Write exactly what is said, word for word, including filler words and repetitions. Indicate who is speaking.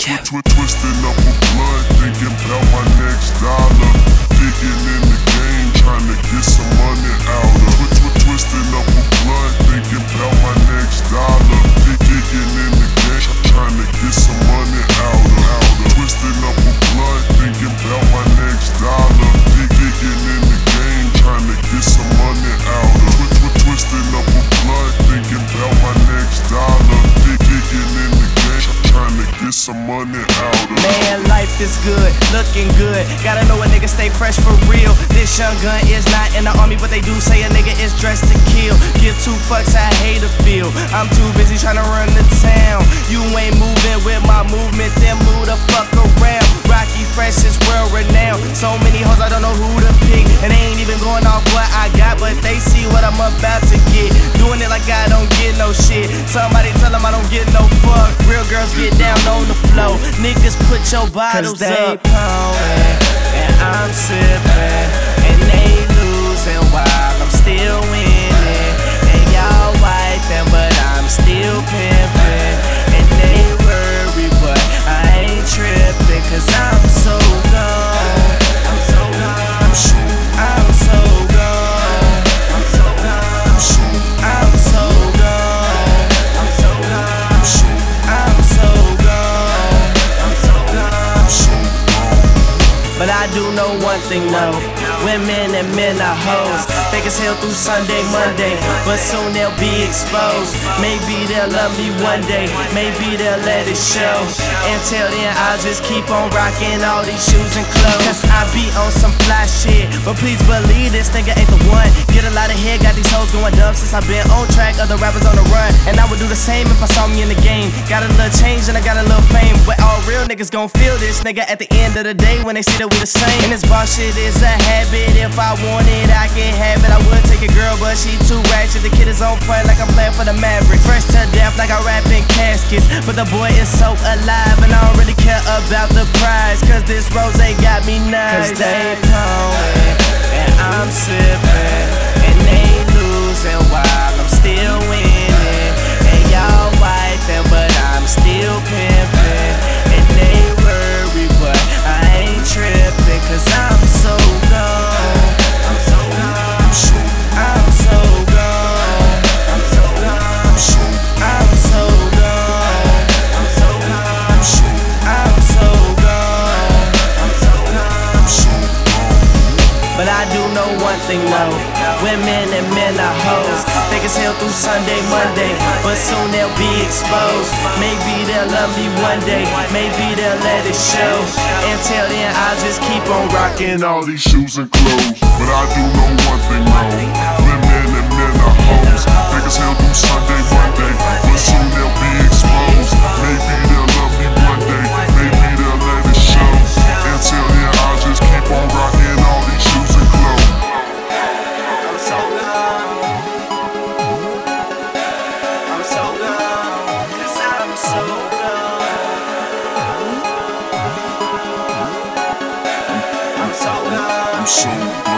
Speaker 1: twi twisting up a blunt, thinking about my next dollar. Digging in the game, trying to get some money out of. Twi twi twisting up a blunt, thinking about my next dollar. Digging in the game, trying to get some money out of. Twisting up a blunt, thinking about my next dollar. Digging in the game, trying to get some money out of. Twi twi twisting up a blunt, thinking about my next dollar. Digging in the game, trying to get some money out of.
Speaker 2: Man, life is good, looking good. Gotta know a nigga stay fresh for real. This young gun is not in the army, but they do say a nigga is dressed to kill. Give two fucks, I hate a feel. I'm too busy trying to run the town. You ain't moving with my movement, then move the fuck around. Rocky Fresh is world renowned. So many hoes, I don't know who to pick. And they ain't even going off what I got, but they see what I'm about to get. Doing it like I don't get no shit. Somebody tell them I don't get no fuck. Real girls get down on the floor. Niggas put your bottles
Speaker 3: Cause they
Speaker 2: up.
Speaker 3: pouring, and I'm sipping, and they losing while I'm still winning. And y'all wiping, but I'm still pimping. And they worry, but I ain't tripping, cause I'm so gone. I'm so gone. I'm so gone. I'm so gone. I'm so gone. I'm so gone. I'm so gone. I'm so gone.
Speaker 2: But I do know one thing, no. Women and men are hoes. Fake as hell through Sunday, Monday, but soon they'll be exposed. Maybe they'll love me one day, maybe they'll let it show. Until then, I'll just keep on rocking all these shoes and clothes. Cause I be on some fly shit, but please believe this nigga ain't the one. Get a lot of head, got these hoes going dumb since I've been on track. Other rappers on the run, and I would do the same if I saw me in the game. Got a little change and I got a little fame, but all real niggas gon' feel this nigga at the end of the day when they see that we the same. And this boss shit is a habit. If I want it, I can have it. I would take a girl, but she too ratchet. The kid is on point like I'm playing for the Mavericks. Fresh to death like I rap in caskets. But the boy is so alive, and I don't really care about the prize, cause this rose got me nice.
Speaker 3: Cause they pouring, and I'm sipping, and they losing while I'm still winning. And y'all wiping, but I'm still pimping. And they worry, but I ain't tripping, cause I'm so gone. I'm so gone. I'm so gone. I'm so gone. I'm so gone. I'm so gone. I'm so gone. I'm so gone.
Speaker 2: But I do know one thing, no. Women and men are hoes. Fake as hell through Sunday, Monday, but soon they'll be exposed. Maybe they'll love me one day, maybe they'll let it show. Until then, I'll just keep on rocking
Speaker 1: all these shoes and clothes. But I do know one thing, no. Women and men are hoes. Fake as hell through Sunday, Monday, but soon they'll be exposed. Maybe they'll love me one day, maybe they'll let it show. Until then, I'll just keep on rocking all these shoes and clothes.
Speaker 3: I'm so gone. I'm so gone. Cause I'm so gone. I'm so gone.
Speaker 1: I'm so